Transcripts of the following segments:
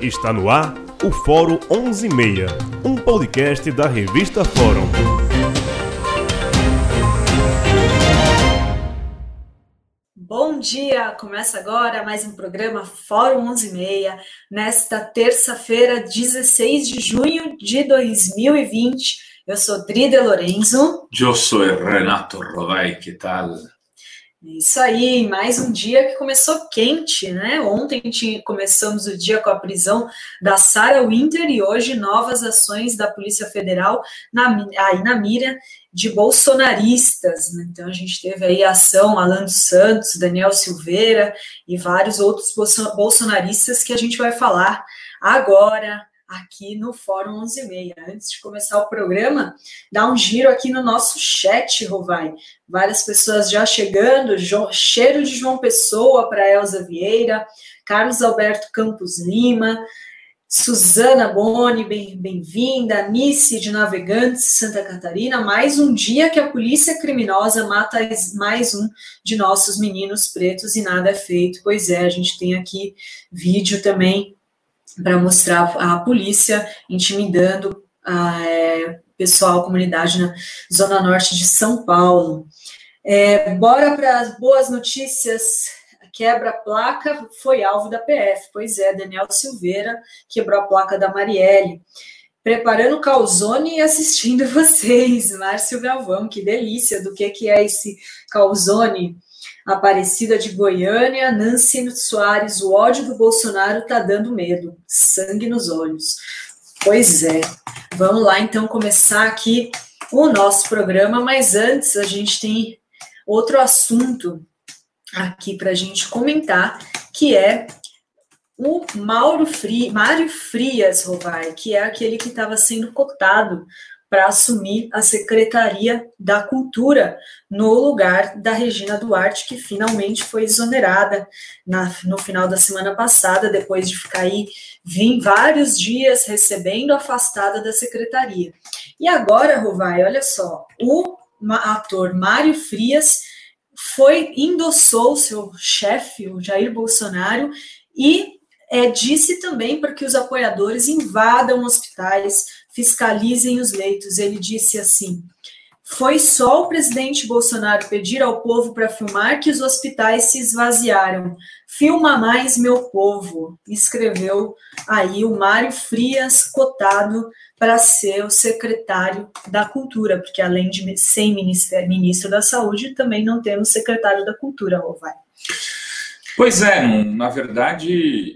Está no ar o Fórum 11:30, um podcast da revista Fórum. Bom dia! Começa agora mais um programa Fórum 11:30, nesta terça-feira, 16 de junho de 2020. Eu sou Drida Lorenzo. Eu sou Renato Rovai, que tal? Isso aí, mais um dia que começou quente, né? Ontem começamos o dia com a prisão da Sarah Winter e hoje novas ações da Polícia Federal aí na mira de bolsonaristas, né? Então a gente teve aí a ação Alan dos Santos, Daniel Silveira e vários outros bolsonaristas que a gente vai falar agora aqui no Fórum 11:30. Antes de começar o programa, dá um giro aqui no nosso chat, Rovai. Várias pessoas já chegando, cheiro de João Pessoa para Elza Vieira, Carlos Alberto Campos Lima, Suzana Boni, bem-vinda, Nice de Navegantes, Santa Catarina, mais um dia que a polícia criminosa mata mais um de nossos meninos pretos e nada é feito. Pois é, a gente tem aqui vídeo também para mostrar a polícia intimidando a pessoal, a comunidade na Zona Norte de São Paulo. Bora para as boas notícias. Quebra-placa foi alvo da PF. Pois é, Daniel Silveira quebrou a placa da Marielle. Preparando calzone e assistindo vocês. Márcio Galvão, que delícia do que é esse calzone. Aparecida de Goiânia, Nancy Soares, o ódio do Bolsonaro tá dando medo, sangue nos olhos. Pois é, vamos lá então começar aqui o nosso programa, mas antes a gente tem outro assunto aqui para a gente comentar, que é o Mário Frias, Rovai, que é aquele que estava sendo cotado para assumir a Secretaria da Cultura no lugar da Regina Duarte, que finalmente foi exonerada no final da semana passada, depois de ficar aí vários dias recebendo afastada da Secretaria. E agora, Rovai, olha só, o ator Mário Frias endossou o seu chefe, o Jair Bolsonaro, e disse também para que os apoiadores invadam hospitais, fiscalizem os leitos. Ele disse assim: foi só o presidente Bolsonaro pedir ao povo para filmar que os hospitais se esvaziaram. Filma mais, meu povo, escreveu aí o Mário Frias, cotado para ser o secretário da Cultura, porque além de ser ministro da Saúde, também não temos secretário da Cultura, Rovai. Pois é, na verdade,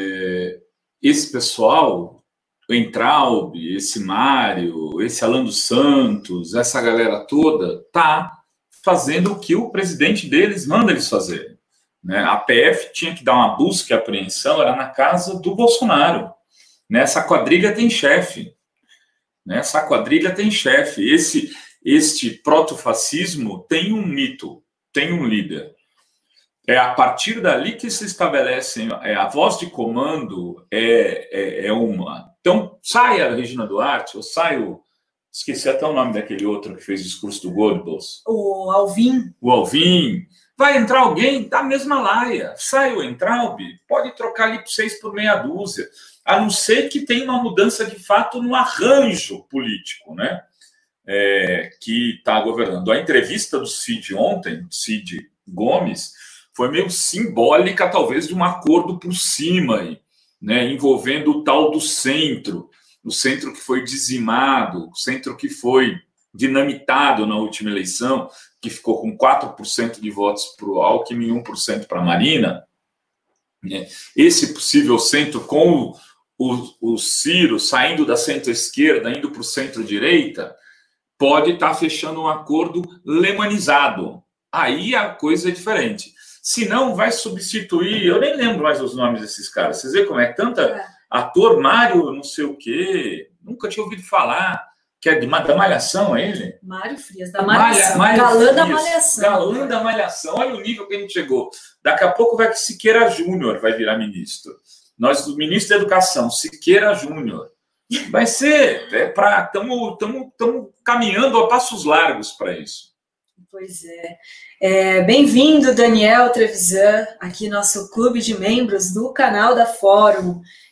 esse pessoal, o Entraub, esse Mário, esse Alan dos Santos, essa galera toda, tá fazendo o que o presidente deles manda eles fazerem, né? A PF tinha que dar uma busca e apreensão, era na casa do Bolsonaro. Essa quadrilha tem chefe. Essa quadrilha tem chefe. Este protofascismo tem um mito, tem um líder. É a partir dali que se estabelecem, a voz de comando é uma. Então, sai a Regina Duarte, ou sai esqueci até o nome daquele outro que fez o discurso do Goebbels. O Alvim. O Alvim. Vai entrar alguém da mesma laia. Sai o Entraub, pode trocar ali 6 por meia dúzia, a não ser que tenha uma mudança de fato no arranjo político, né? Que está governando. A entrevista do Cid ontem, Cid Gomes, foi meio simbólica, talvez, de um acordo por cima, né, envolvendo o tal do centro, o centro que foi dizimado, o centro que foi dinamitado na última eleição, que ficou com 4% de votos para o Alckmin e 1% para a Marina. Né? Esse possível centro, com o Ciro saindo da centro-esquerda, indo para o centro-direita, pode estar fechando um acordo lemanizado. Aí a coisa é diferente. Se não, vai substituir... Eu nem lembro mais os nomes desses caras. Vocês veem como é tanta... Ator Mário não sei o quê. Nunca tinha ouvido falar. Que é da Malhação, é ele? Mário Frias, da Malhação. Galã da Malhação. Galã da Malhação. Olha o nível que a gente chegou. Daqui a pouco vai que Siqueira Júnior vai virar ministro. Nós, o ministro da Educação, Siqueira Júnior. Vai ser... Estamos caminhando a passos largos para isso. Pois é. Bem-vindo, Daniel Trevisan, aqui nosso clube de membros do canal da Fórum.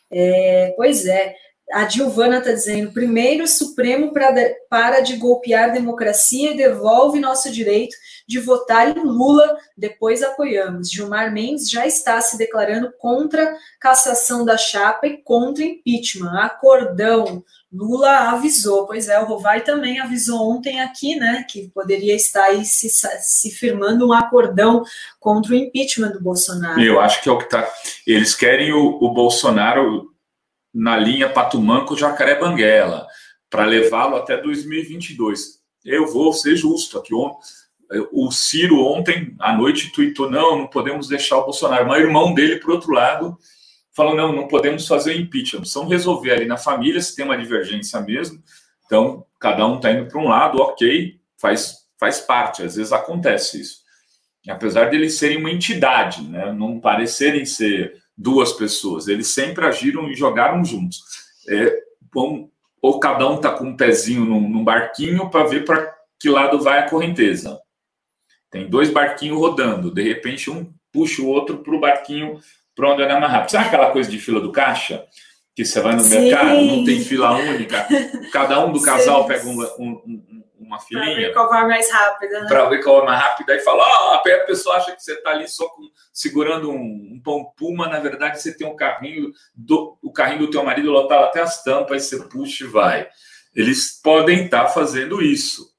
Pois é. A Dilvana está dizendo, primeiro, o Supremo para de golpear a democracia e devolve nosso direito de votar em Lula, depois apoiamos. Gilmar Mendes já está se declarando contra cassação da chapa e contra impeachment. Acordão, Lula avisou. Pois é, o Rovai também avisou ontem aqui, né, que poderia estar aí se firmando um acordão contra o impeachment do Bolsonaro. Eu acho que é o que está... Eles querem o Bolsonaro na linha Pato Manco, Jacaré Banguela, para levá-lo até 2022. Eu vou ser justo aqui. O Ciro ontem à noite tuitou, não podemos deixar o Bolsonaro. Mas o irmão dele, por outro lado, falou, não podemos fazer o impeachment. Precisamos resolver ali na família, se tem uma divergência mesmo. Então, cada um está indo para um lado, ok, faz parte. Às vezes acontece isso. Apesar de eles serem uma entidade, né, não parecerem ser duas pessoas, eles sempre agiram e jogaram juntos. Ou cada um está com um pezinho num barquinho para ver para que lado vai a correnteza. Tem dois barquinhos rodando, de repente um puxa o outro para o barquinho para onde é mais rápido. Sabe aquela coisa de fila do caixa? Que você vai no mercado, não tem fila única, cada um do casal pega uma filinha. Para ver qual vai mais rápida, né? Para ver qual é mais rápida e fala, a pessoa acha que você está ali só segurando um pão puma, na verdade você tem o carrinho do teu marido lotado até as tampas, e você puxa e vai. Eles podem estar fazendo isso,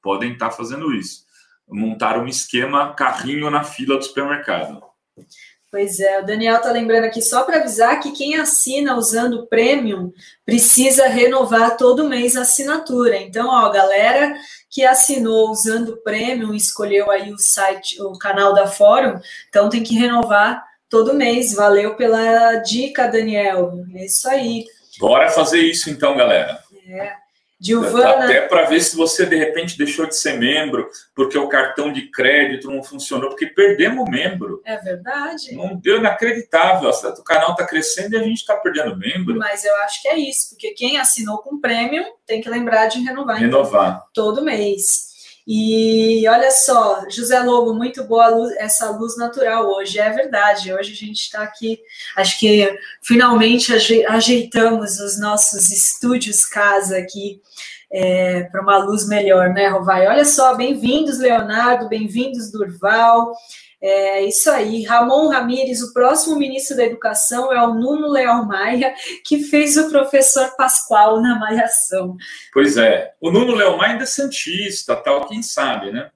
montar um esquema carrinho na fila do supermercado. Pois é, o Daniel está lembrando aqui, só para avisar que quem assina usando o Premium precisa renovar todo mês a assinatura. Então, galera que assinou usando o Premium, escolheu aí o canal da Fórum, então tem que renovar todo mês. Valeu pela dica, Daniel. É isso aí. Bora fazer isso então, galera. Dilvana... Até para ver se você, de repente, deixou de ser membro porque o cartão de crédito não funcionou, porque perdemos membro. É verdade. Não deu, inacreditável. O canal está crescendo e a gente está perdendo membro. Mas eu acho que é isso, porque quem assinou com Premium tem que lembrar de renovar. Então, todo mês. E olha só, José Lobo, muito boa essa luz natural hoje. É verdade, hoje a gente está aqui, acho que finalmente ajeitamos os nossos estúdios casa aqui para uma luz melhor, né, Rovai? Olha só, bem-vindos, Leonardo, bem-vindos, Durval. É isso aí, Ramon Ramírez, o próximo ministro da Educação é o Nuno Leal Maia, que fez o professor Pascoal na Malhação. Pois é, o Nuno Leal Maia ainda é santista, tal, quem sabe, né?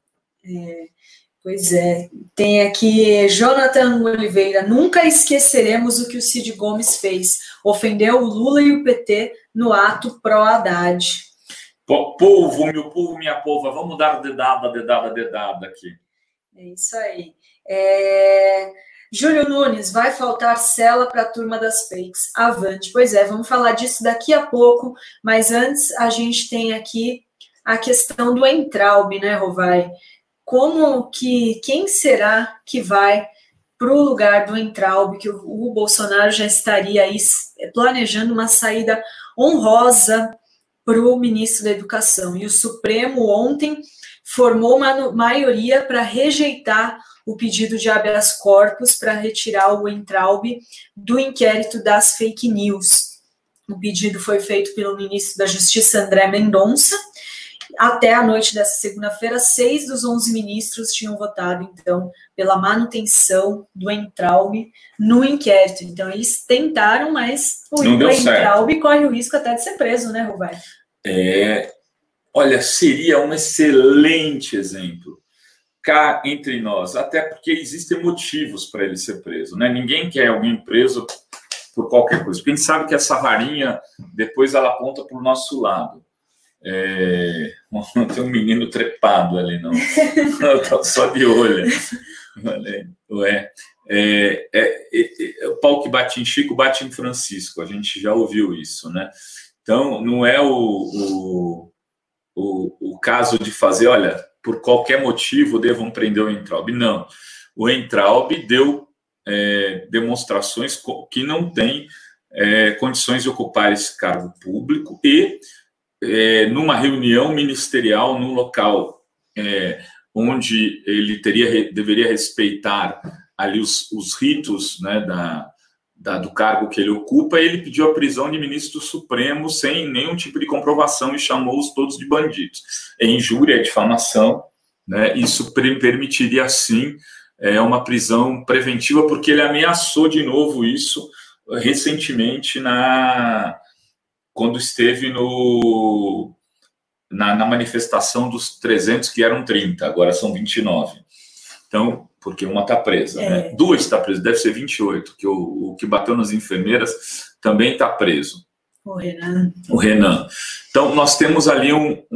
Pois é, tem aqui Jonathan Oliveira, nunca esqueceremos o que o Cid Gomes fez, ofendeu o Lula e o PT no ato pró-Haddad. Povo, meu povo, minha pova, vamos dar dedada aqui. É isso aí. Júlio Nunes, vai faltar cela para a turma das fakes. Avante. Pois é, vamos falar disso daqui a pouco, mas antes a gente tem aqui a questão do Weintraub, né, Rovai? Quem será que vai para o lugar do Weintraub, que o Bolsonaro já estaria aí planejando uma saída honrosa para o ministro da Educação. E o Supremo ontem formou uma maioria para rejeitar o pedido de habeas corpus para retirar o Weintraub do inquérito das fake news. O pedido foi feito pelo ministro da Justiça, André Mendonça. Até a noite dessa segunda-feira, 6 dos 11 ministros tinham votado, então, pela manutenção do Weintraub no inquérito. Então, eles tentaram, mas o Weintraub corre o risco até de ser preso, né, Rovai? Olha, seria um excelente exemplo cá entre nós, até porque existem motivos para ele ser preso, né? Ninguém quer alguém preso por qualquer coisa, porque a gente sabe que essa varinha depois ela aponta para o nosso lado. Tem um menino trepado ali, não. Tá só de olho. O pau que bate em Chico, bate em Francisco. A gente já ouviu isso, né? Então, não é o caso de fazer, olha, por qualquer motivo devam prender o Weintraub. Não. O Weintraub deu demonstrações que não tem condições de ocupar esse cargo público e numa reunião ministerial, num local onde ele deveria respeitar ali os ritos, né, do cargo que ele ocupa, ele pediu a prisão de ministro do Supremo sem nenhum tipo de comprovação e chamou-os todos de bandidos. É injúria, é difamação, né? Isso permitiria, sim, uma prisão preventiva, porque ele ameaçou de novo isso recentemente quando esteve na manifestação dos 300, que eram 30, agora são 29. Então, porque uma está presa, né? 2 está presa, deve ser 28, que o que bateu nas enfermeiras também está preso. O Renan. O Renan. Então, nós temos ali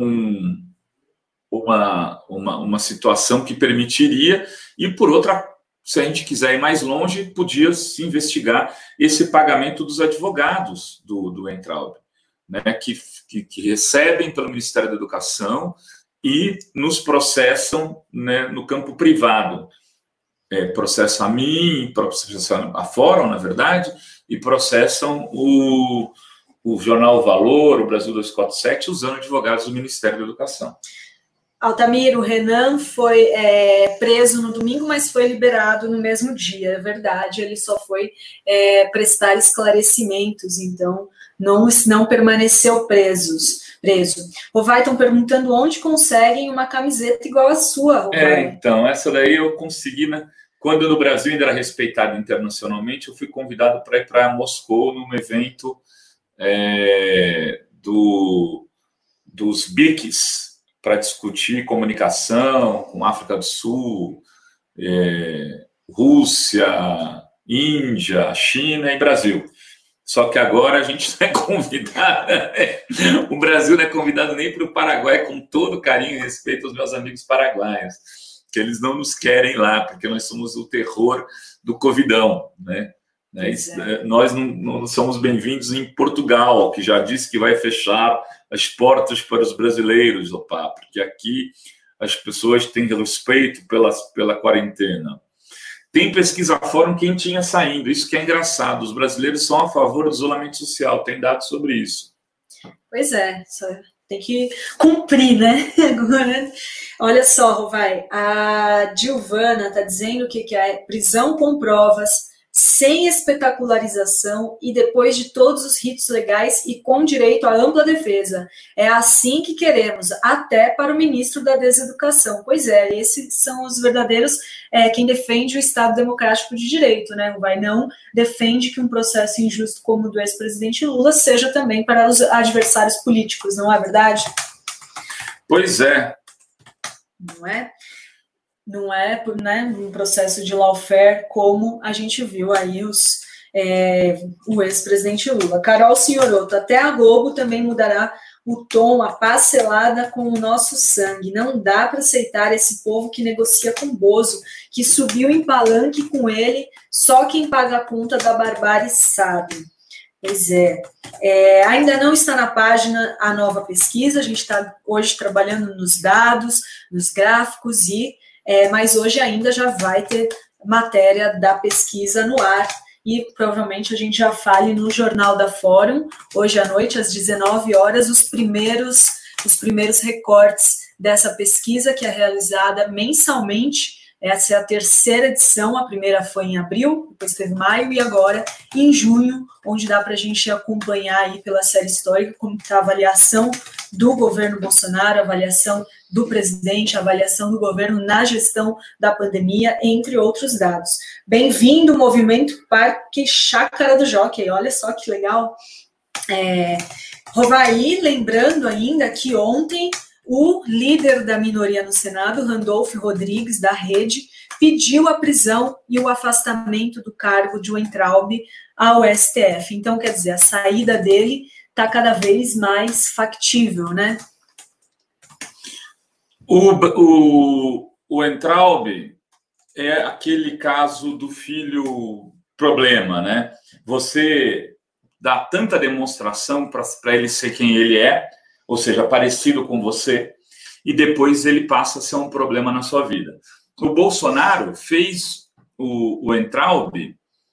uma situação que permitiria, e por outra, se a gente quiser ir mais longe, podia se investigar esse pagamento dos advogados do Weintraub, né? Que recebem pelo Ministério da Educação e nos processam, né, no campo privado. Processam a mim, processam a Fórum, na verdade, e processam o jornal Valor, o Brasil 247, usando advogados do Ministério da Educação. Altamiro, o Renan foi preso no domingo, mas foi liberado no mesmo dia, é verdade, ele só foi prestar esclarecimentos, então não permaneceu preso. O Rovai, estão perguntando onde conseguem uma camiseta igual a sua, Rovai. Então, essa daí eu consegui, né? Quando no Brasil ainda era respeitado internacionalmente, eu fui convidado para ir para Moscou num evento dos BRICS, para discutir comunicação com África do Sul, Rússia, Índia, China e Brasil. Só que agora a gente não é convidado, o Brasil não é convidado nem para o Paraguai, com todo carinho e respeito aos meus amigos paraguaios, que eles não nos querem lá, porque nós somos o terror do Covidão, né? Nós não somos bem-vindos em Portugal, que já disse que vai fechar as portas para os brasileiros, porque aqui as pessoas têm respeito pela quarentena. Tem pesquisa Fórum quentinha saindo, isso que é engraçado, os brasileiros são a favor do isolamento social, tem dados sobre isso. Pois é, só tem que cumprir, né? Agora, olha só, Rovai, a Gilvana está dizendo que é prisão com provas, sem espetacularização e depois de todos os ritos legais e com direito à ampla defesa. É assim que queremos, até para o ministro da Deseducação. Pois é, esses são os verdadeiros quem defende o Estado Democrático de Direito, né? Vai não defende que um processo injusto como o do ex-presidente Lula seja também para os adversários políticos, não é verdade? Pois é. Não é? Não é, né, um processo de lawfare como a gente viu aí o ex-presidente Lula. Carol Senhoroto, até a Globo também mudará o tom, a parcelada com o nosso sangue. Não dá para aceitar esse povo que negocia com Bozo, que subiu em palanque com ele, só quem paga a conta da barbárie sabe. Pois ainda não está na página a nova pesquisa, a gente está hoje trabalhando nos dados, nos gráficos mas hoje ainda já vai ter matéria da pesquisa no ar e provavelmente a gente já fale no Jornal da Fórum, hoje à noite, às 19 horas, os primeiros recortes dessa pesquisa que é realizada mensalmente. Essa é a terceira edição, a primeira foi em abril, depois teve maio e agora em junho, onde dá para a gente acompanhar aí pela série histórica como está a avaliação do governo Bolsonaro, a avaliação do presidente, a avaliação do governo na gestão da pandemia, entre outros dados. Bem-vindo ao movimento Parque Chácara do Jockey, olha só que legal. Rovai, lembrando ainda que ontem o líder da minoria no Senado, Randolfo Rodrigues, da Rede, pediu a prisão e o afastamento do cargo de Weintraub ao STF. Então, quer dizer, a saída dele está cada vez mais factível, né? O Weintraub é aquele caso do filho problema, né? Você dá tanta demonstração para ele ser quem ele é, ou seja, parecido com você, e depois ele passa a ser um problema na sua vida. O Bolsonaro fez o Weintraub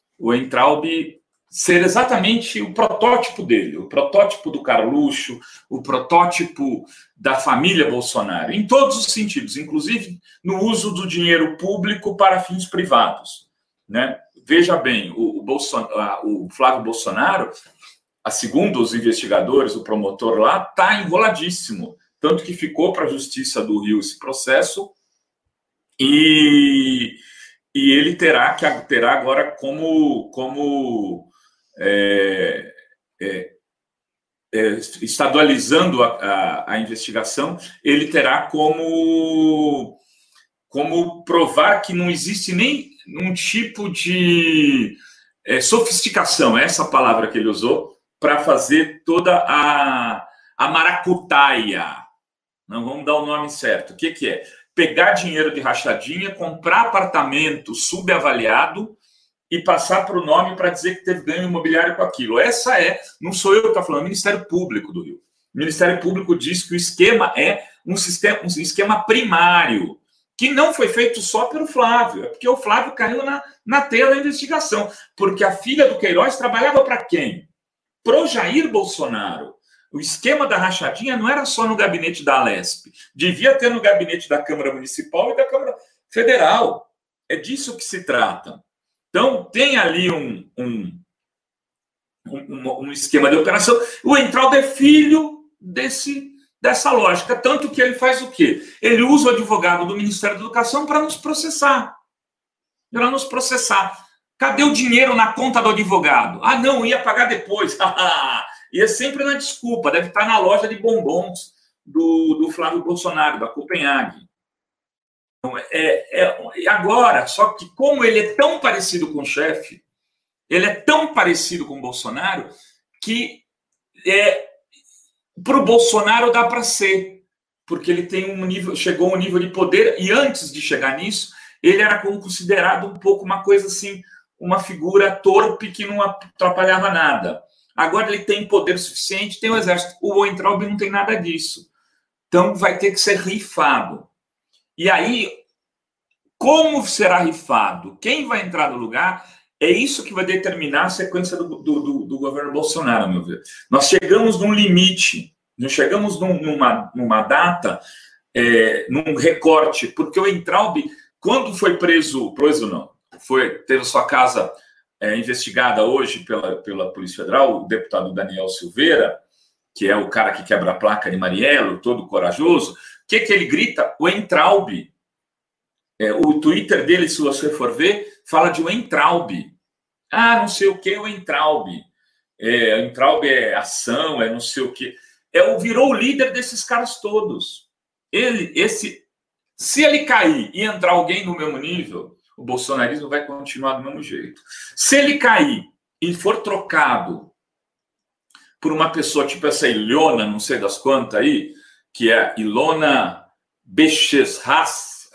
ser exatamente o protótipo dele, o protótipo do Carluxo, o protótipo da família Bolsonaro, em todos os sentidos, inclusive no uso do dinheiro público para fins privados, né? Veja bem, o o Flávio Bolsonaro, segundo os investigadores, o promotor lá, está enroladíssimo. Tanto que ficou para a Justiça do Rio esse processo e ele terá agora como estadualizando a investigação, ele terá como provar que não existe nem um tipo de sofisticação, essa palavra que ele usou, para fazer toda a maracutaia. Não vamos dar o nome certo. O que é? Pegar dinheiro de rachadinha, comprar apartamento subavaliado e passar para o nome para dizer que teve ganho imobiliário com aquilo. Não sou eu que estou falando, é o Ministério Público do Rio. O Ministério Público diz que o esquema é um esquema primário, que não foi feito só pelo Flávio, é porque o Flávio caiu na teia da investigação, porque a filha do Queiroz trabalhava para quem? Para o Jair Bolsonaro. O esquema da rachadinha não era só no gabinete da Alesp, devia ter no gabinete da Câmara Municipal e da Câmara Federal. É disso que se trata. Então, tem ali um esquema de operação. O Weintraub é filho dessa lógica, tanto que ele faz o quê? Ele usa o advogado do Ministério da Educação para nos processar. Cadê o dinheiro na conta do advogado? Ah, não, ia pagar depois. E é sempre na desculpa, deve estar na loja de bombons do Flávio Bolsonaro, da Copenhague. Então, agora, só que como ele é tão parecido com o chefe, ele é tão parecido com o Bolsonaro, que para o Bolsonaro dá para ser, porque ele tem chegou a um nível de poder, e antes de chegar nisso, ele era considerado um pouco uma coisa assim, uma figura torpe que não atrapalhava nada. Agora ele tem poder suficiente, tem o exército. O Weintraub não tem nada disso. Então vai ter que ser rifado. E aí, como será rifado? Quem vai entrar no lugar? É isso que vai determinar a sequência do governo Bolsonaro, a meu ver. Nós chegamos num limite, nós chegamos numa data, num recorte, porque o Weintraub, quando foi preso não, teve sua casa investigada hoje pela Polícia Federal, o deputado Daniel Silveira, que é o cara que quebra a placa de Marielle, todo corajoso. O que ele grita? O Weintraub. O Twitter dele, se você for ver, fala de Weintraub. Ah, não sei o que é o Weintraub. Weintraub é ação, não sei o que. Virou o líder desses caras todos. Se ele cair e entrar alguém no mesmo nível, o bolsonarismo vai continuar do mesmo jeito. Se ele cair e for trocado por uma pessoa tipo essa Ilona, não sei das quantas aí, que é Ilona Beschezhassi,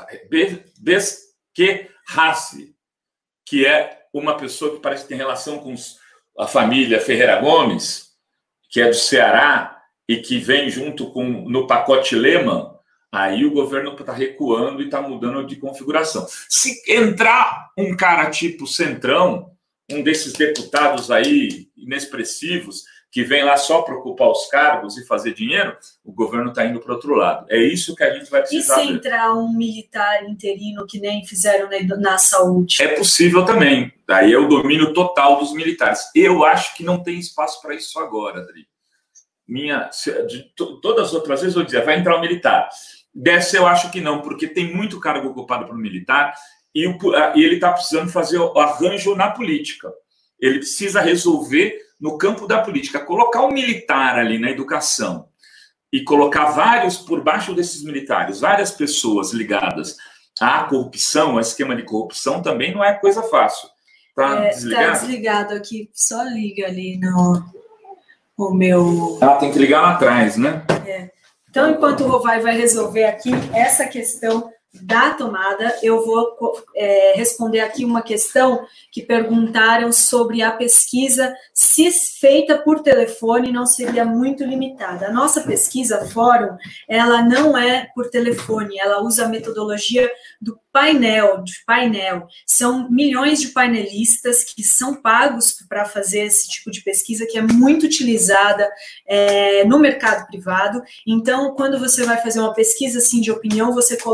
que é uma pessoa que parece que tem relação com a família Ferreira Gomes, que é do Ceará e que vem junto no pacote Lehman, aí o governo está recuando e está mudando de configuração. Se entrar um cara tipo Centrão, um desses deputados aí inexpressivos, que vem lá só para ocupar os cargos e fazer dinheiro, o governo está indo para o outro lado. É isso que a gente vai precisar. E se entrar um militar interino que nem fizeram na saúde? É possível também. Daí é o domínio total dos militares. Eu acho que não tem espaço para isso agora, Adri. Todas as outras vezes eu dizia, vai entrar um militar. Dessa eu acho que não, porque tem muito cargo ocupado por militar e ele está precisando fazer o arranjo na política. Ele precisa resolver no campo da política, colocar um militar ali na educação e colocar vários por baixo desses militares, várias pessoas ligadas à corrupção, ao esquema de corrupção, também não é coisa fácil. Tá desligado? Tá desligado aqui, só liga ali o meu... Tem que ligar lá atrás, né? Então, enquanto o Rovai vai resolver aqui essa questão da tomada, eu vou responder aqui uma questão que perguntaram sobre a pesquisa, se feita por telefone não seria muito limitada. A nossa pesquisa Fórum, ela não é por telefone, ela usa a metodologia do painel. São milhões de painelistas que são pagos para fazer esse tipo de pesquisa, que é muito utilizada no mercado privado. Então, quando você vai fazer uma pesquisa assim, de opinião, você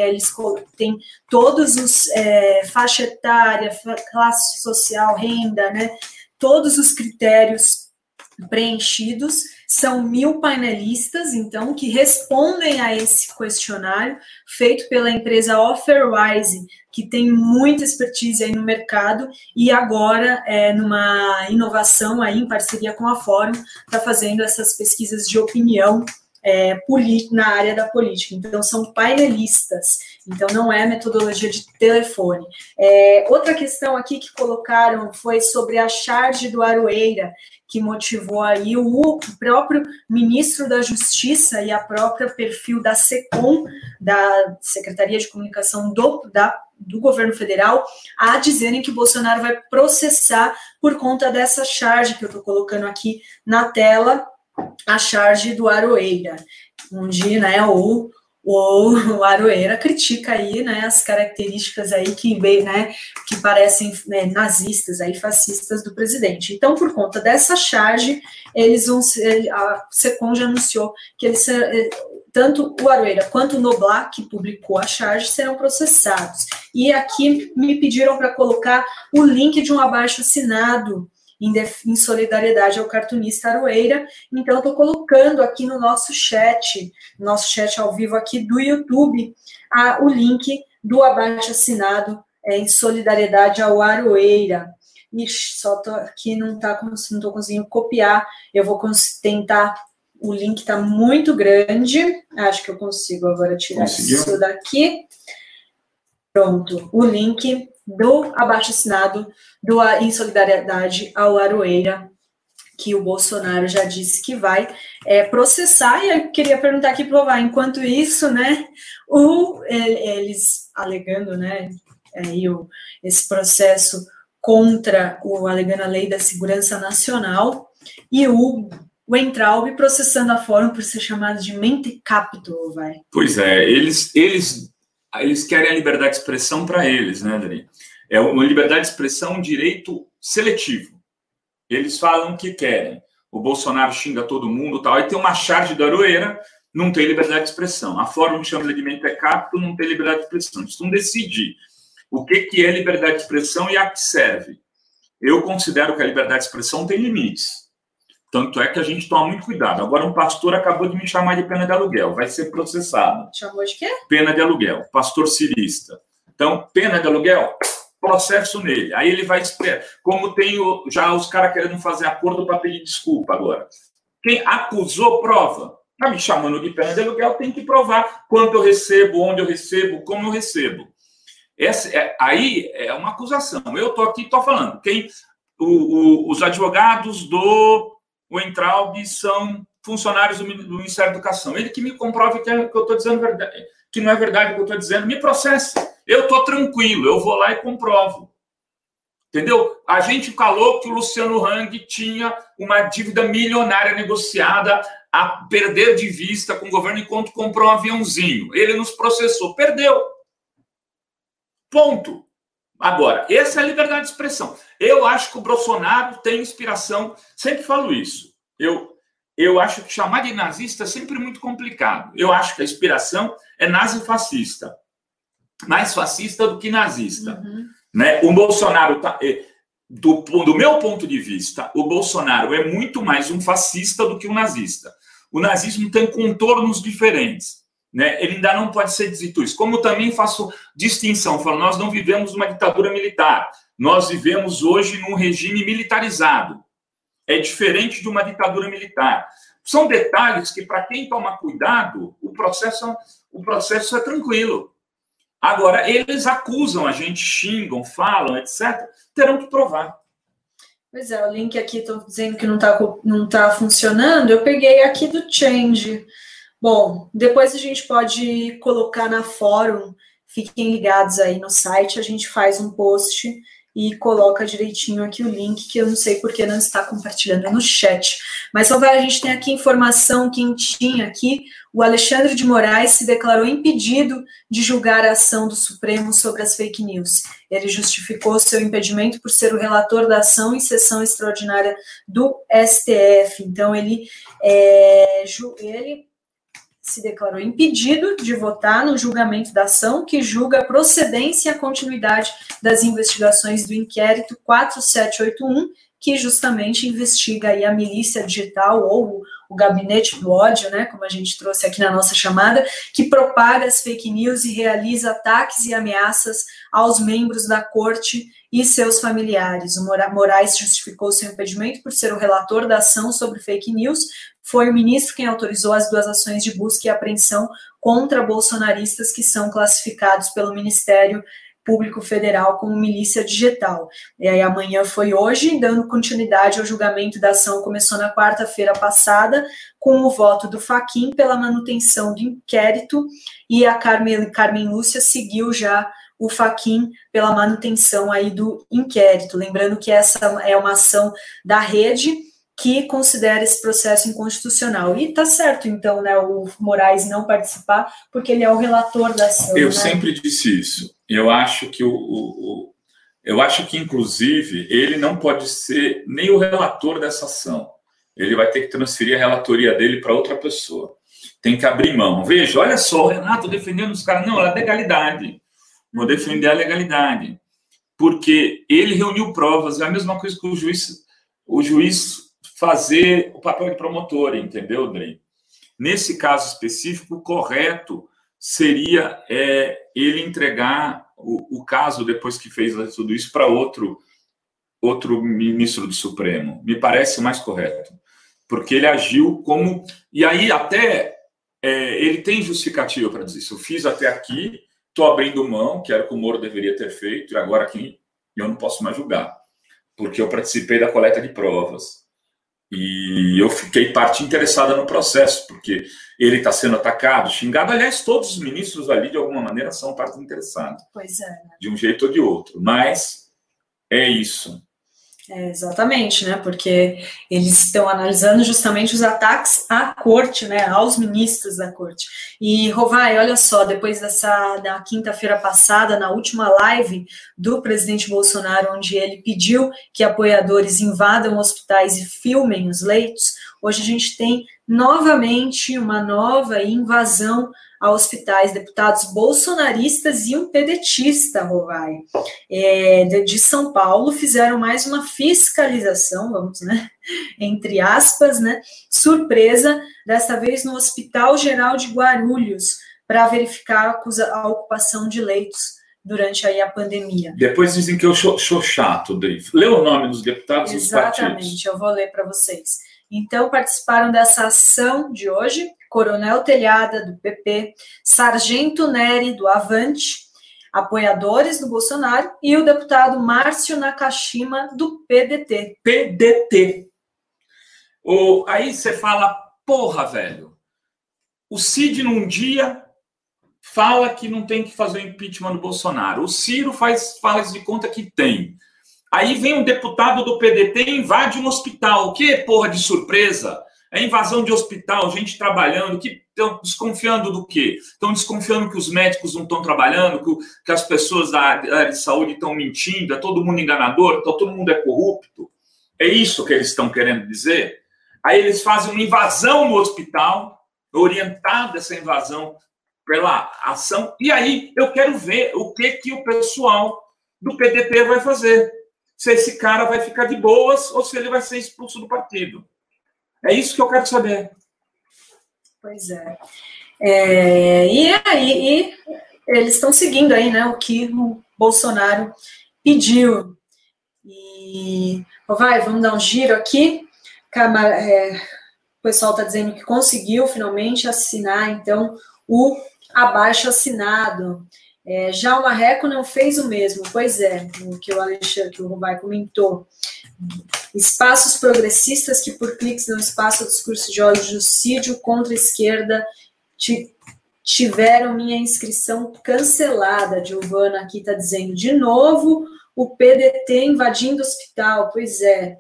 eles têm todos os faixa etária, classe social, renda, né? Todos os critérios preenchidos. São 1.000 painelistas, então, que respondem a esse questionário feito pela empresa Offerwise, que tem muita expertise aí no mercado e agora, numa inovação aí em parceria com a Fórum, está fazendo essas pesquisas de opinião na área da política. Então, são painelistas, então não é metodologia de telefone. Outra questão aqui que colocaram foi sobre a charge do Aroeira, que motivou aí o próprio ministro da Justiça e a própria perfil da SECOM, da Secretaria de Comunicação do Governo Federal, a dizerem que o Bolsonaro vai processar por conta dessa charge que eu estou colocando aqui na tela, a charge do Aroeira, onde, né, o Aroeira critica aí, né, as características aí que parecem, né, nazistas, aí, fascistas do presidente. Então, por conta dessa charge, a SECOM já anunciou que tanto o Aroeira quanto o Noblar, que publicou a charge, serão processados. E aqui me pediram para colocar o link de um abaixo-assinado em solidariedade ao cartunista Aroeira, então estou colocando aqui no nosso chat ao vivo aqui do YouTube, o link do abaixo-assinado em solidariedade ao Aroeira. Ixi, só tô aqui, não estou conseguindo copiar, eu vou tentar, o link está muito grande, acho que eu consigo agora tirar isso daqui. Pronto, o link do abaixo-assinado em solidariedade ao Aroeira, que o Bolsonaro já disse que vai processar, e eu queria perguntar aqui, provar, enquanto isso, né, eles alegando, né, esse processo alegando a Lei da Segurança Nacional, e o Weintraub processando a Fórum por ser chamado de mentecapto, vai. Pois é, eles querem a liberdade de expressão para eles, né, Dani? É uma liberdade de expressão, um direito seletivo. Eles falam que querem. O Bolsonaro xinga todo mundo, tal. Aí tem uma charge do Aroeira, não tem liberdade de expressão. A Fórum chama ele de mentecapto, não tem liberdade de expressão. Eles vão decidir o que é liberdade de expressão e a que serve. Eu considero que a liberdade de expressão tem limites. Tanto é que a gente toma muito cuidado. Agora, um pastor acabou de me chamar de pena de aluguel. Vai ser processado. Chamou de quê? Pena de aluguel. Pastor cirista. Então, pena de aluguel, processo nele. Aí ele vai esperar. Como tem já os caras querendo fazer acordo para pedir desculpa agora. Quem acusou, prova. Está me chamando de pena de aluguel, tem que provar quanto eu recebo, onde eu recebo, como eu recebo. Aí é uma acusação. Eu estou aqui, estou falando. Os advogados do Weintraub são funcionários do Ministério da Educação. Ele que me comprove que eu estou dizendo verdade, que não é verdade o que eu estou dizendo, me processa. Eu estou tranquilo, eu vou lá e comprovo. Entendeu? A gente falou que o Luciano Hang tinha uma dívida milionária negociada a perder de vista com o governo enquanto comprou um aviãozinho. Ele nos processou, perdeu. Ponto. Agora, essa é a liberdade de expressão. Eu acho que o Bolsonaro tem inspiração, sempre falo isso. Eu acho que chamar de nazista é sempre muito complicado. Eu acho que a inspiração é nazi-fascista. Mais fascista do que nazista. Uhum. Né? O Bolsonaro, do meu ponto de vista, o Bolsonaro é muito mais um fascista do que um nazista. O nazismo tem contornos diferentes. Né? Ele ainda não pode ser dito isso. Como também faço distinção, falo, nós não vivemos uma ditadura militar, nós vivemos hoje num regime militarizado. É diferente de uma ditadura militar. São detalhes que, para quem toma cuidado, o processo é tranquilo. Agora, eles acusam a gente, xingam, falam, etc. Terão que provar. Pois é, o link aqui, estou dizendo que não tá funcionando, eu peguei aqui do Change. Bom, depois a gente pode colocar na Fórum, fiquem ligados aí no site, a gente faz um post e coloca direitinho aqui o link, que eu não sei porque não está compartilhando no chat. Mas só a gente tem aqui informação quentinha aqui, o Alexandre de Moraes se declarou impedido de julgar a ação do Supremo sobre as fake news. Ele justificou seu impedimento por ser o relator da ação em sessão extraordinária do STF. Então, ele se declarou impedido de votar no julgamento da ação que julga a procedência e a continuidade das investigações do inquérito 4781, que justamente investiga aí a milícia digital ou o gabinete do ódio, né, como a gente trouxe aqui na nossa chamada, que propaga as fake news e realiza ataques e ameaças aos membros da corte e seus familiares. O Moraes justificou seu impedimento por ser o relator da ação sobre fake news. Foi o ministro quem autorizou as 2 ações de busca e apreensão contra bolsonaristas que são classificados pelo Ministério Público Federal como milícia digital. E aí amanhã foi hoje, dando continuidade ao julgamento da ação, começou na quarta-feira passada, com o voto do Fachin pela manutenção do inquérito, e a Carmen Lúcia seguiu já o Fachin pela manutenção aí do inquérito. Lembrando que essa é uma ação da rede que considera esse processo inconstitucional. E tá certo, então, né, o Moraes não participar, porque ele é o relator da ação. Eu né? sempre disse isso. Eu acho que eu acho que, inclusive, ele não pode ser nem o relator dessa ação. Ele vai ter que transferir a relatoria dele para outra pessoa. Tem que abrir mão. Veja, olha só, o Renato defendendo os caras. Não, a legalidade. Vou defender a legalidade. Porque ele reuniu provas. É a mesma coisa que o juiz fazer o papel de promotor, entendeu, Drey? Nesse caso específico, o correto seria ele entregar o caso, depois que fez tudo isso, para outro ministro do Supremo. Me parece mais correto. Porque ele agiu como... E aí até ele tem justificativa para dizer isso. Eu fiz até aqui, estou abrindo mão, que era o que o Moro deveria ter feito, e agora aqui eu não posso mais julgar. Porque eu participei da coleta de provas. E eu fiquei parte interessada no processo, porque ele está sendo atacado, xingado. Aliás, todos os ministros ali, de alguma maneira, são parte interessada. Pois é. De um jeito ou de outro. Mas é isso. Exatamente, né? Porque eles estão analisando justamente os ataques à corte, né? Aos ministros da corte. E, Rovai, olha só, depois da quinta-feira passada, na última live do presidente Bolsonaro, onde ele pediu que apoiadores invadam hospitais e filmem os leitos, hoje a gente tem novamente uma nova invasão a hospitais. Deputados bolsonaristas e um pedetista, Rovai, de São Paulo, fizeram mais uma fiscalização, vamos, né, entre aspas, né, surpresa, desta vez no Hospital Geral de Guarulhos, para verificar a ocupação de leitos durante aí a pandemia. Depois dizem que eu sou chato, Dave. Lê o nome dos deputados e dos partidos. Exatamente, eu vou ler para vocês. Então, participaram dessa ação de hoje Coronel Telhada, do PP, Sargento Neri, do Avante, apoiadores do Bolsonaro, e o deputado Márcio Nakashima, do PDT. PDT. Aí você fala, porra, velho, o Cid num dia fala que não tem que fazer o impeachment do Bolsonaro. O Ciro faz de conta que tem. Aí vem um deputado do PDT e invade um hospital. O que porra de surpresa? É invasão de hospital, gente trabalhando, que estão desconfiando do quê? Estão desconfiando que os médicos não estão trabalhando, que as pessoas da área de saúde estão mentindo, é todo mundo enganador, então todo mundo é corrupto. É isso que eles estão querendo dizer? Aí eles fazem uma invasão no hospital, orientada essa invasão pela ação, e aí eu quero ver o que o pessoal do PDT vai fazer. Se esse cara vai ficar de boas ou se ele vai ser expulso do partido. É isso que eu quero saber. Pois é. E aí, eles estão seguindo aí, né, o que o Bolsonaro pediu. E, vamos dar um giro aqui. O pessoal está dizendo que conseguiu finalmente assinar, então, o abaixo-assinado. Já o Marreco não fez o mesmo, pois é, o que o Alexandre, que o Rovai comentou. Espaços progressistas que por cliques dão espaço ao discurso de ódio e genocídio contra a esquerda tiveram minha inscrição cancelada. A Giovana aqui está dizendo, de novo, o PDT invadindo o hospital, pois é.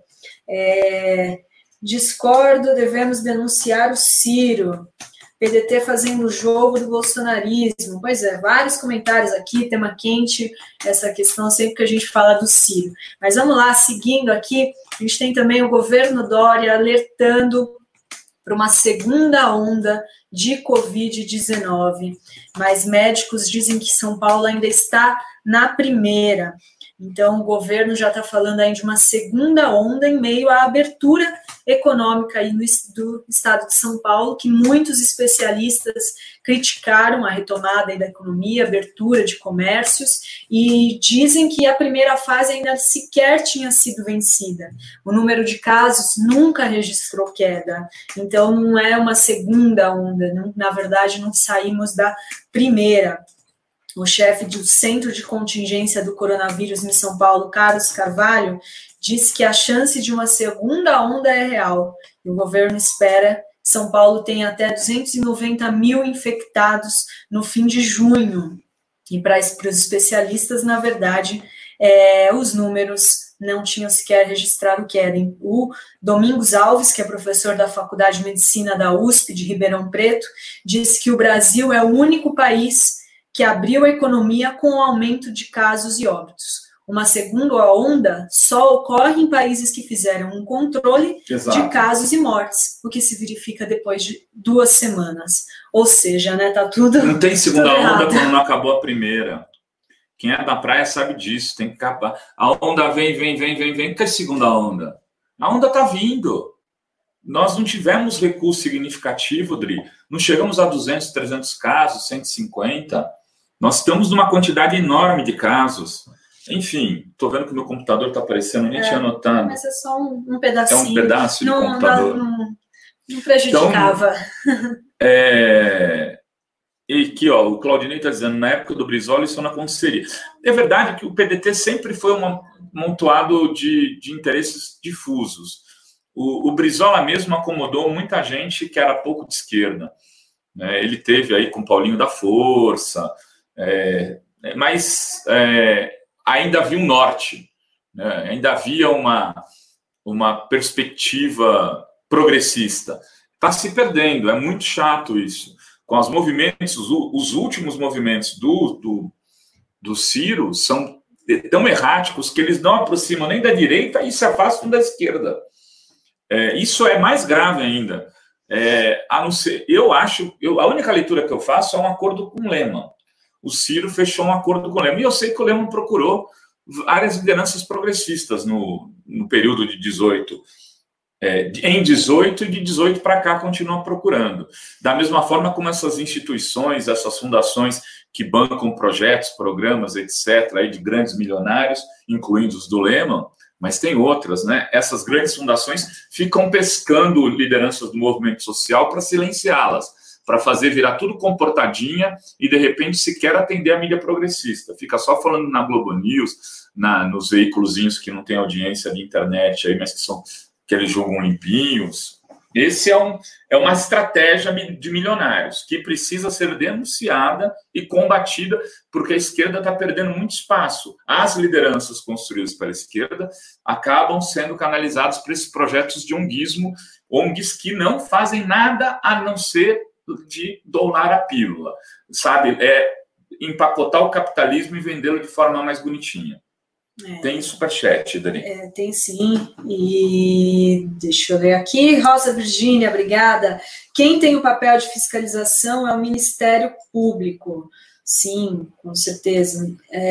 Discordo, devemos denunciar o Ciro. PDT fazendo o jogo do bolsonarismo. Pois é, vários comentários aqui, tema quente, essa questão sempre que a gente fala do Ciro. Mas vamos lá, seguindo aqui, a gente tem também o governo Dória alertando para uma segunda onda de Covid-19, mas médicos dizem que São Paulo ainda está na primeira. Então, o governo já está falando aí de uma segunda onda em meio à abertura econômica aí do estado de São Paulo, que muitos especialistas criticaram a retomada aí da economia, abertura de comércios, e dizem que a primeira fase ainda sequer tinha sido vencida. O número de casos nunca registrou queda, então não é uma segunda onda, não, na verdade não saímos da primeira. O chefe do Centro de Contingência do Coronavírus em São Paulo, Carlos Carvalho, disse que a chance de uma segunda onda é real. E o governo espera que São Paulo tenha até 290 mil infectados no fim de junho. E para os especialistas, na verdade, os números não tinham sequer registrado queda. O Domingos Alves, que é professor da Faculdade de Medicina da USP de Ribeirão Preto, disse que o Brasil é o único país que abriu a economia com o aumento de casos e óbitos. Uma segunda onda só ocorre em países que fizeram um controle de casos e mortes, o que se verifica depois de 2 semanas. Ou seja, né, tá tudo. Não tem segunda onda quando não acabou a primeira. Quem é da praia sabe disso, tem que acabar. A onda vem, que é segunda onda? A onda tá vindo. Nós não tivemos recuo significativo, Dri. Não chegamos a 200, 300 casos, 150. Nós estamos numa quantidade enorme de casos. Enfim, estou vendo que o meu computador está aparecendo, nem tinha notado. Mas é só um pedacinho. É um pedaço de computador. Não prejudicava. Então, e aqui, ó, o Claudinei está dizendo, na época do Brizola isso não aconteceria. É verdade que o PDT sempre foi um amontoado de interesses difusos. O Brizola mesmo acomodou muita gente que era pouco de esquerda. Ele teve aí com Paulinho da Força, mas ainda havia um norte, né? Ainda havia uma perspectiva progressista. Está se perdendo, é muito chato isso. Com os movimentos, os últimos movimentos do Ciro são tão erráticos que eles não aproximam nem da direita e se afastam da esquerda. Isso é mais grave ainda. A não ser, a única leitura que eu faço é um acordo com o Lema. O Ciro fechou um acordo com o Lema. E eu sei que o Lema procurou várias lideranças progressistas no período de 18. Em 18 e de 18 para cá continua procurando. Da mesma forma como essas instituições, essas fundações que bancam projetos, programas, etc., aí de grandes milionários, incluindo os do Lema, mas tem outras, né? Essas grandes fundações ficam pescando lideranças do movimento social para silenciá-las, para fazer virar tudo comportadinha e, de repente, sequer atender a mídia progressista. Fica só falando na Globo News, nos veículozinhos que não têm audiência de internet, aí, mas que eles julgam limpinhos. Esse é uma estratégia de milionários que precisa ser denunciada e combatida, porque a esquerda está perdendo muito espaço. As lideranças construídas pela esquerda acabam sendo canalizadas para esses projetos de ONGismo, ONGs que não fazem nada a não ser de doular a pílula, sabe? Empacotar o capitalismo e vendê-lo de forma mais bonitinha. Tem superchat, Dani. Tem sim. E deixa eu ler aqui. Rosa Virgínia, obrigada. Quem tem o papel de fiscalização é o Ministério Público. Sim, com certeza.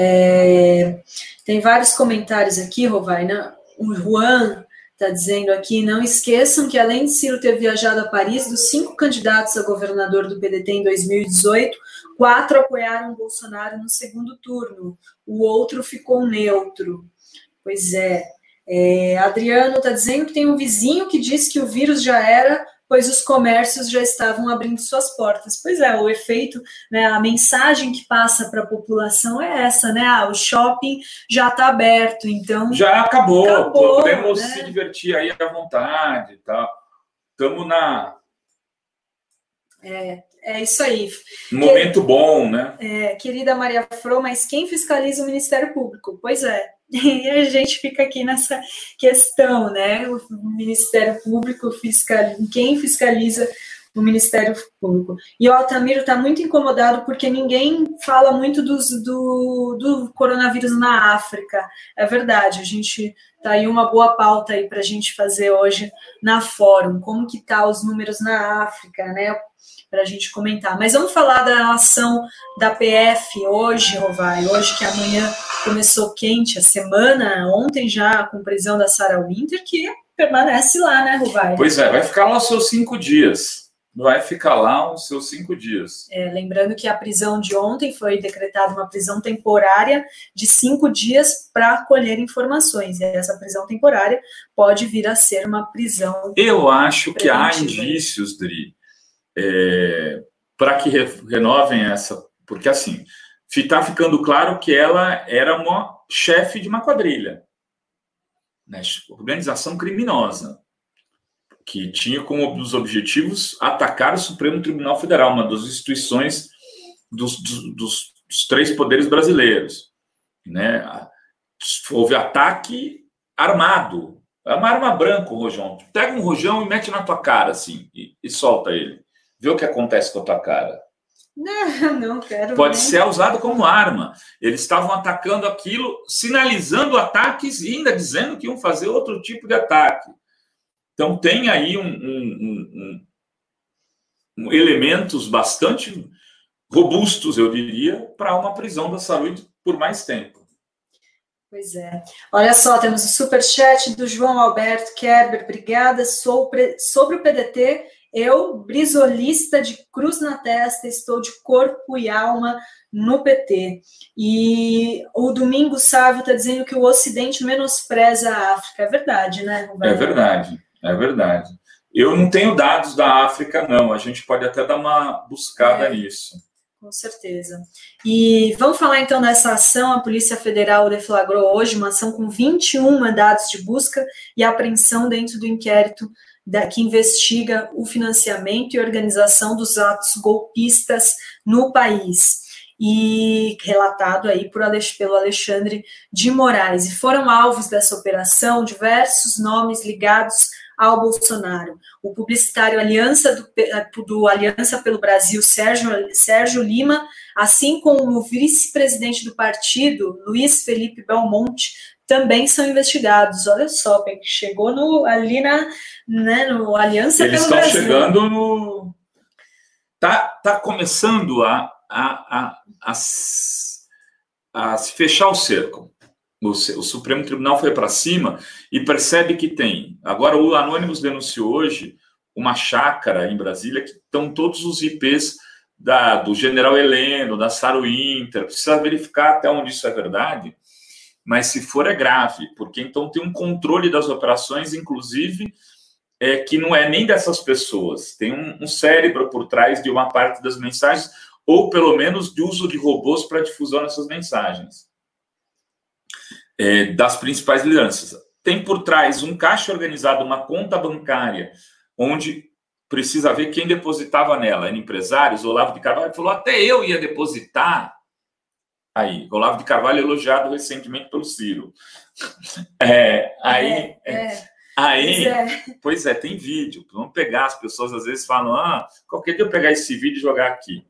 Tem vários comentários aqui, Rovaina. O Juan está dizendo aqui, não esqueçam que além de Ciro ter viajado a Paris, dos 5 candidatos a governador do PDT em 2018, 4 apoiaram Bolsonaro no segundo turno, o outro ficou neutro. Pois Adriano está dizendo que tem um vizinho que disse que o vírus já era, pois os comércios já estavam abrindo suas portas. Pois o efeito, né, a mensagem que passa para a população é essa, né? O shopping já está aberto, então... Já acabou, podemos, né, se divertir aí à vontade e tal. Estamos na... É isso aí. Momento bom, né? Querida Maria Fro, mas quem fiscaliza o Ministério Público? Pois e a gente fica aqui nessa questão, né? O Ministério Público quem fiscaliza no Ministério Público. E o Altamiro está muito incomodado porque ninguém fala muito do coronavírus na África. É verdade, a gente tá aí uma boa pauta aí para a gente fazer hoje na Fórum. Como que tá os números na África, né? Para a gente comentar. Mas vamos falar da ação da PF hoje, Rovai. Hoje que amanhã começou quente a semana, ontem já com prisão da Sarah Winter, que permanece lá, né, Rovai? Pois é, vai ficar lá os seus 5 dias. Vai ficar lá os seus 5 dias. Lembrando que a prisão de ontem foi decretada uma prisão temporária de 5 dias para colher informações. E essa prisão temporária pode vir a ser uma prisão. Eu acho que há indícios, Dri, para que renovem essa, porque assim, está ficando claro que ela era uma chefe de uma quadrilha, né, organização criminosa, que tinha como um dos objetivos atacar o Supremo Tribunal Federal, uma das instituições dos 3 poderes brasileiros, né? Houve ataque armado, é uma arma branca o rojão, pega um rojão e mete na tua cara assim, e solta ele. Vê o que acontece com a tua cara. Não quero. Pode ser usado como arma. Eles estavam atacando aquilo, sinalizando ataques e ainda dizendo que iam fazer outro tipo de ataque. Então tem aí elementos bastante robustos, eu diria, para uma prisão da saúde por mais tempo. Pois é. Olha só, temos o superchat do João Alberto Kerber. Obrigada. Sobre o PDT, eu, brisolista de cruz na testa, estou de corpo e alma no PT. E o Domingos Sávio está dizendo que o Ocidente menospreza a África. É verdade, né, Roberto? É verdade. Eu não tenho dados da África, não. A gente pode até dar uma buscada nisso. Com certeza. E vamos falar então dessa ação. A Polícia Federal deflagrou hoje uma ação com 21 mandados de busca e apreensão dentro do inquérito que investiga o financiamento e organização dos atos golpistas no país. E relatado aí pelo Alexandre de Moraes. E foram alvos dessa operação diversos nomes ligados ao Bolsonaro. O publicitário do Aliança pelo Brasil, Sérgio Lima, assim como o vice-presidente do partido, Luiz Felipe Belmonte, também são investigados. Olha só, chegou ali no Aliança pelo Brasil. Eles estão chegando no... Tá começando a se fechar o cerco. O Supremo Tribunal foi para cima e percebe que tem. Agora, o Anonymous denunciou hoje uma chácara em Brasília que estão todos os IPs do General Heleno, da Sarah Winter. Precisa verificar até onde isso é verdade, mas se for é grave, porque então tem um controle das operações, inclusive, que não é nem dessas pessoas. Tem um cérebro por trás de uma parte das mensagens, ou pelo menos de uso de robôs para difusão dessas mensagens. Das principais lideranças. Tem por trás um caixa organizado, uma conta bancária, onde precisa ver quem depositava nela. Eram empresários. Olavo de Carvalho falou, até eu ia depositar. Aí, Olavo de Carvalho elogiado recentemente pelo Ciro. Pois é, tem vídeo. Vamos pegar, as pessoas às vezes falam, qualquer dia eu pegar esse vídeo e jogar aqui.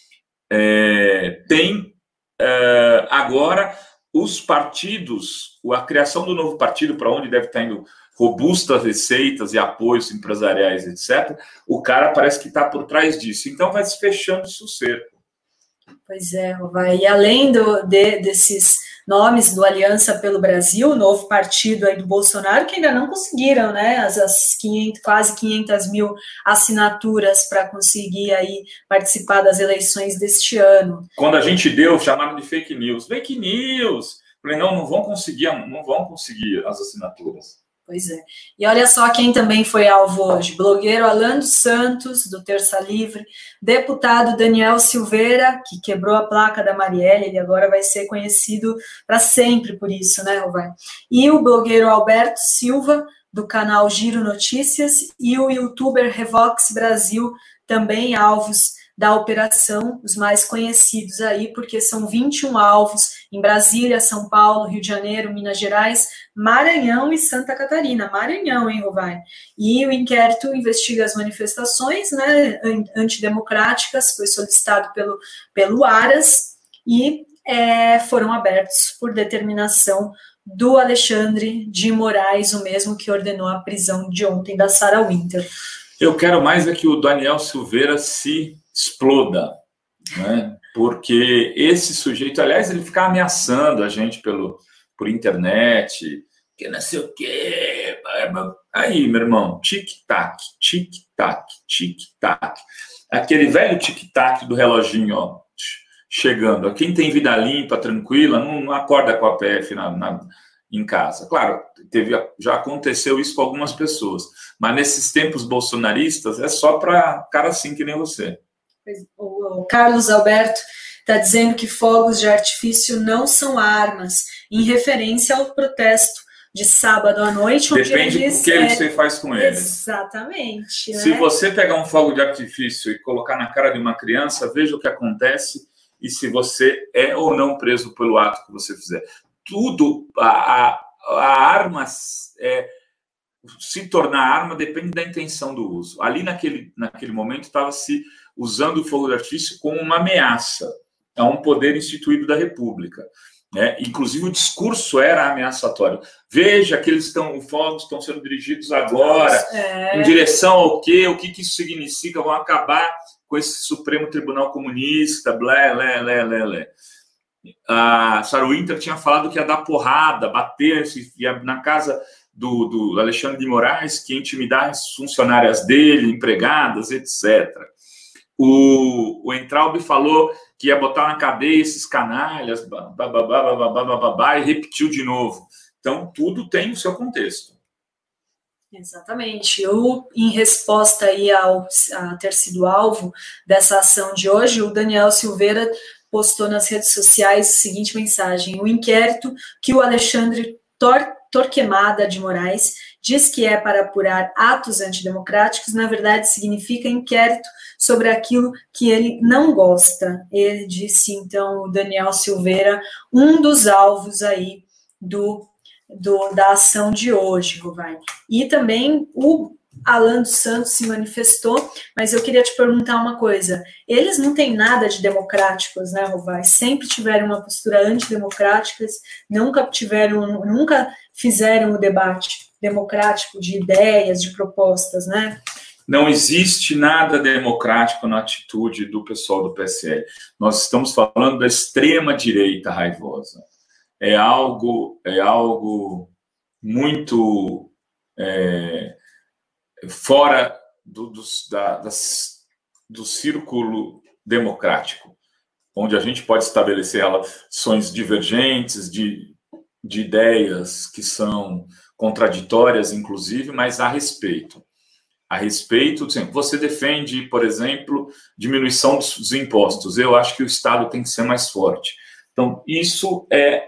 Agora... Os partidos, a criação do novo partido, para onde deve estar indo robustas receitas e apoios empresariais, etc., o cara parece que está por trás disso. Então, vai se fechando esse cerco. Pois é, vai. E além desses nomes do Aliança pelo Brasil, o novo partido aí do Bolsonaro, que ainda não conseguiram, né, quase 500 mil assinaturas para conseguir aí participar das eleições deste ano. Quando a gente deu, chamaram de fake news. Fake news! Falei, não vão conseguir as assinaturas. Pois é. E olha só quem também foi alvo hoje. Blogueiro Alan dos Santos, do Terça Livre. Deputado Daniel Silveira, que quebrou a placa da Marielle. Ele agora vai ser conhecido para sempre por isso, né, Roberto? E o blogueiro Alberto Silva, do canal Giro Notícias. E o youtuber Revox Brasil, também alvos da operação, os mais conhecidos aí, porque são 21 alvos em Brasília, São Paulo, Rio de Janeiro, Minas Gerais, Maranhão e Santa Catarina. Maranhão, hein, Rovai? E o inquérito investiga as manifestações, né, antidemocráticas, foi solicitado pelo Aras, e foram abertos por determinação do Alexandre de Moraes, o mesmo que ordenou a prisão de ontem da Sarah Winter. Eu quero mais é que o Daniel Silveira se exploda, né? Porque esse sujeito, aliás, ele fica ameaçando a gente por internet, que não sei o quê. Aí, meu irmão, tic-tac, tic-tac, tic-tac. Aquele velho tic-tac do reloginho, ó, chegando. Quem tem vida limpa, tranquila, não acorda com a PF em casa. Claro, já aconteceu isso com algumas pessoas, mas nesses tempos bolsonaristas é só para cara assim que nem você. O Carlos Alberto está dizendo que fogos de artifício não são armas, em referência ao protesto de sábado à noite. Onde depende do que você faz com ele. Exatamente. Se né? você pegar um fogo de artifício e colocar na cara de uma criança, veja o que acontece e se você é ou não preso pelo ato que você fizer. Tudo, a arma se tornar arma depende da intenção do uso. Ali naquele momento estava se usando o fogo de artifício como uma ameaça a um poder instituído da República. Inclusive o discurso era ameaçatório. Veja que os fogos estão sendo dirigidos agora em direção ao quê? O que isso significa? Vão acabar com esse Supremo Tribunal Comunista, blé, blé, blé, blé, blé. A Sarah Winter tinha falado que ia dar porrada, bater na casa do Alexandre de Moraes, que ia intimidar as funcionárias dele, empregadas, etc. O Entraub falou que ia botar na cadeia esses canalhas, e repetiu de novo. Então, tudo tem o seu contexto. Exatamente. Em resposta aí a ter sido alvo dessa ação de hoje, o Daniel Silveira postou nas redes sociais a seguinte mensagem: o inquérito que o Alexandre Torquemada de Moraes diz que é para apurar atos antidemocráticos, na verdade significa inquérito sobre aquilo que ele não gosta. Ele disse, então, o Daniel Silveira, um dos alvos aí da ação de hoje, Rovai. E também o Alan dos Santos se manifestou, mas eu queria te perguntar uma coisa. Eles não têm nada de democráticos, né, Rovai? Sempre tiveram uma postura antidemocrática, nunca fizeram o debate democrático de ideias, de propostas, né? Não existe nada democrático na atitude do pessoal do PSL. Nós estamos falando da extrema-direita raivosa. É algo muito fora do círculo democrático, onde a gente pode estabelecer relações divergentes de ideias que são contraditórias, inclusive, mas a respeito. Você defende, por exemplo, diminuição dos impostos. Eu acho que o Estado tem que ser mais forte. Então, isso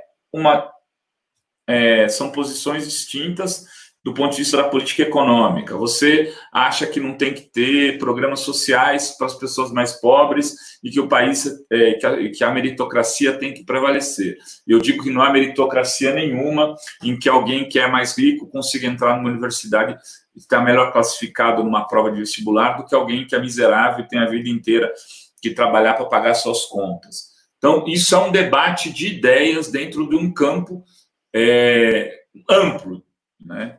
são posições distintas do ponto de vista da política econômica. Você acha que não tem que ter programas sociais para as pessoas mais pobres e que o país, que a meritocracia tem que prevalecer. Eu digo que não há meritocracia nenhuma em que alguém que é mais rico consiga entrar numa universidade e está melhor classificado numa prova de vestibular do que alguém que é miserável e tem a vida inteira que trabalhar para pagar suas contas. Então, isso é um debate de ideias dentro de um campo amplo, né?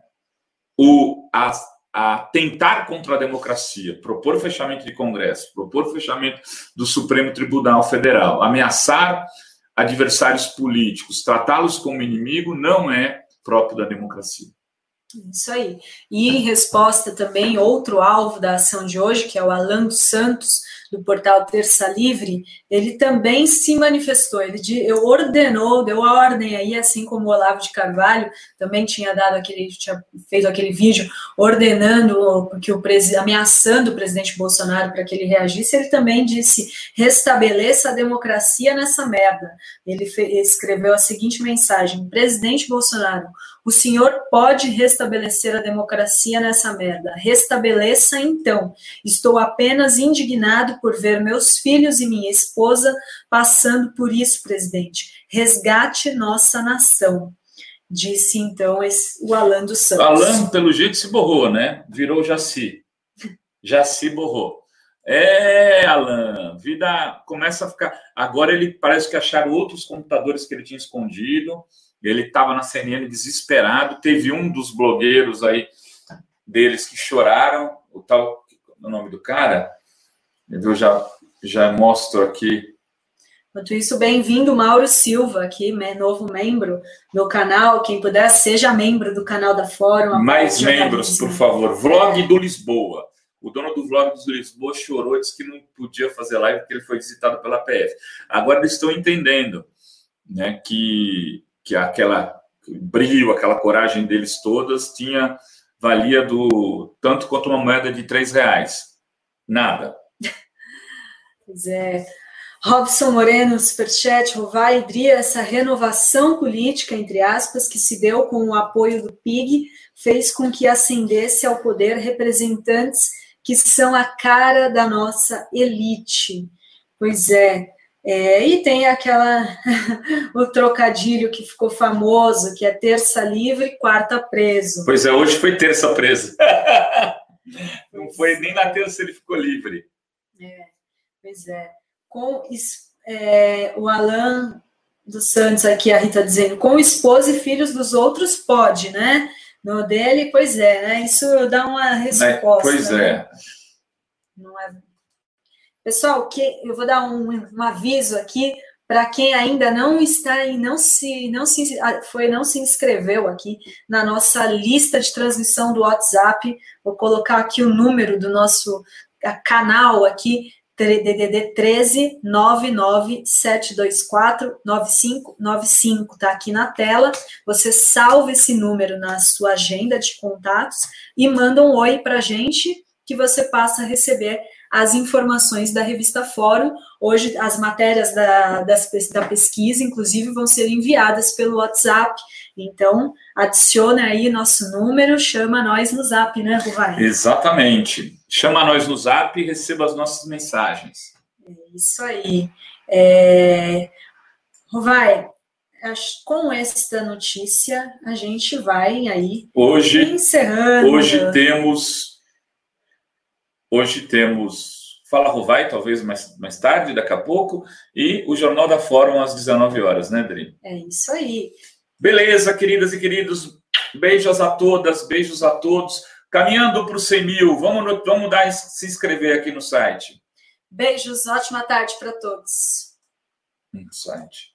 A tentar contra a democracia, propor fechamento de Congresso, propor fechamento do Supremo Tribunal Federal, ameaçar adversários políticos, tratá-los como inimigo, não é próprio da democracia. Isso aí. E em resposta também, outro alvo da ação de hoje, que é o Alan dos Santos, do portal Terça Livre, ele também se manifestou, ele ordenou, deu a ordem aí, assim como o Olavo de Carvalho também tinha feito aquele vídeo ordenando, ameaçando o presidente Bolsonaro para que ele reagisse. Ele também disse: restabeleça a democracia nessa merda. Ele escreveu a seguinte mensagem: presidente Bolsonaro, o senhor pode restabelecer a democracia nessa merda. Restabeleça então. Estou apenas indignado por ver meus filhos e minha esposa passando por isso, presidente. Resgate nossa nação. Disse, então, o Alan dos Santos. Alan, pelo jeito, se borrou, né? Virou Jaci. Jaci borrou. Alan, vida começa a ficar... Agora ele parece que acharam outros computadores que ele tinha escondido. Ele estava na CNN desesperado. Teve um dos blogueiros aí deles que choraram. O tal... O nome do cara? Eu já mostro aqui. Enquanto isso, bem-vindo Mauro Silva, aqui, novo membro do canal. Quem puder, seja membro do canal da Fórum. Mais membros, por favor. Vlog do Lisboa. O dono do Vlog do Lisboa chorou, disse que não podia fazer live porque ele foi visitado pela PF. Agora eles estão entendendo, né, que aquela brilho, aquela coragem deles todas valia tanto quanto uma moeda de R$3. Nada. Pois é. Robson Moreno, superchat, Rovai, Dria, essa renovação política, entre aspas, que se deu com o apoio do PIG, fez com que ascendesse ao poder representantes que são a cara da nossa elite. Pois é. E tem o trocadilho que ficou famoso, que é terça livre, quarta preso. Pois é, hoje foi terça preso. Não foi nem na terça ele ficou livre. Pois é. Com o Alan dos Santos aqui, a Rita dizendo, com esposa e filhos dos outros pode, né? No dele, pois é, né? Isso dá uma resposta. Pois é. Né? Não é... Pessoal, eu vou dar um aviso aqui para quem ainda não está e não se inscreveu aqui na nossa lista de transmissão do WhatsApp. Vou colocar aqui o número do nosso canal aqui, DDD 13 99 724 9595, tá aqui na tela. Você salva esse número na sua agenda de contatos e manda um oi pra gente, que você passa a receber as informações da revista Fórum. Hoje as matérias da pesquisa, inclusive, vão ser enviadas pelo WhatsApp. Então, adicione aí nosso número, chama nós no Zap, né, Rovai? Exatamente. Chama nós no Zap e receba as nossas mensagens. É isso aí. Rovai, com esta notícia, a gente vai aí encerrando. Hoje temos Fala Rovai, talvez mais tarde, daqui a pouco, e o Jornal da Fórum às 19 horas, né, Dri? É isso aí. Beleza, queridas e queridos, beijos a todas, beijos a todos. Caminhando para os 100 mil, vamos se inscrever aqui no site. Beijos, ótima tarde para todos. No site.